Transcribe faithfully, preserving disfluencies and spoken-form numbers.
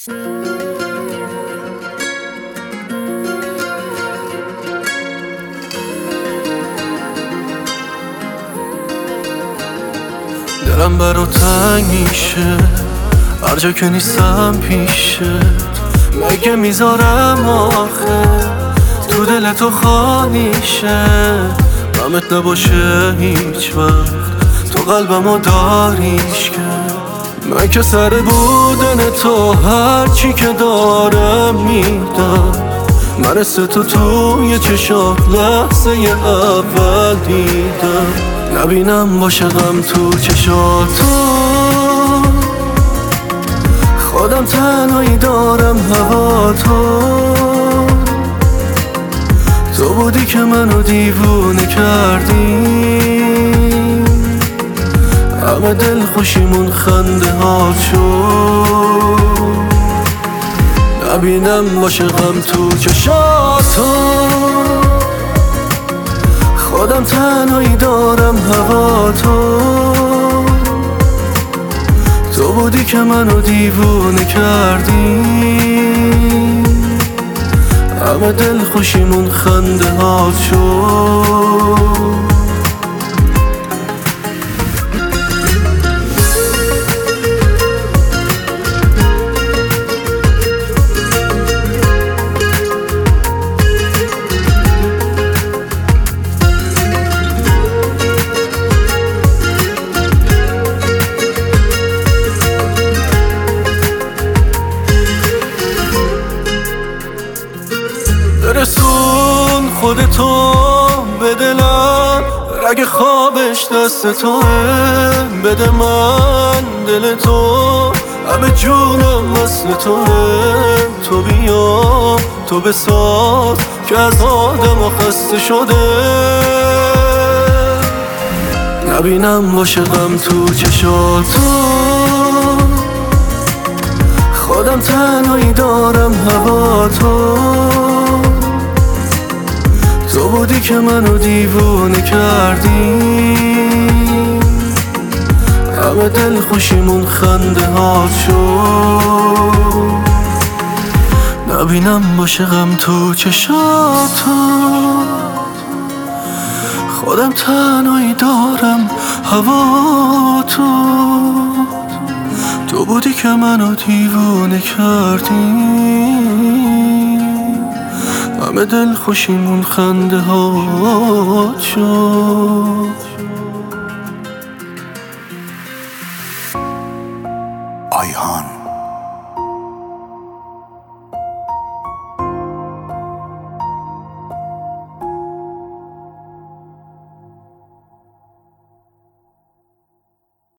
دلم برا تنگ میشه هر جا که نیستم پیشه. مگه میذارم آخه تو دل تو خانیشه؟ غمت نباشه هیچ وقت تو قلبمو داریش کرد. من که سر بودن تو هر چی که دارم میدم. من تو توی چشات لحظه اول دیدم. نبینم باشه غم تو چشاتو، خودم تنهایی دارم هوا تو. تو بودی که منو دیوونه کردی، همه دل خوشیمون خنده ها شد. نبینم باشه غم تو چشاتو، خودم تنهایی دارم هوا تو. تو بودی که منو دیوونه کردی، همه دل خوشیمون خنده ها شد. برسون خودتو به دلم، رگ خوابش دست توه. بده من دل تو، همه جونم مثل توه. تو بیا تو بساز که از آدم خسته شده. نبینم باشه غم تو چشاتو، خودم تنهایی دارم هوا تو. تو بودی که منو دیوونه کردی، همه دل خوشیمون خنده ها شد. نبینم باشه غم تو چشاتو، خودم تنهایی دارم هوا تو. تو بودی که منو دیوونه کردی، همه دل خوشیمون خنده ها شد.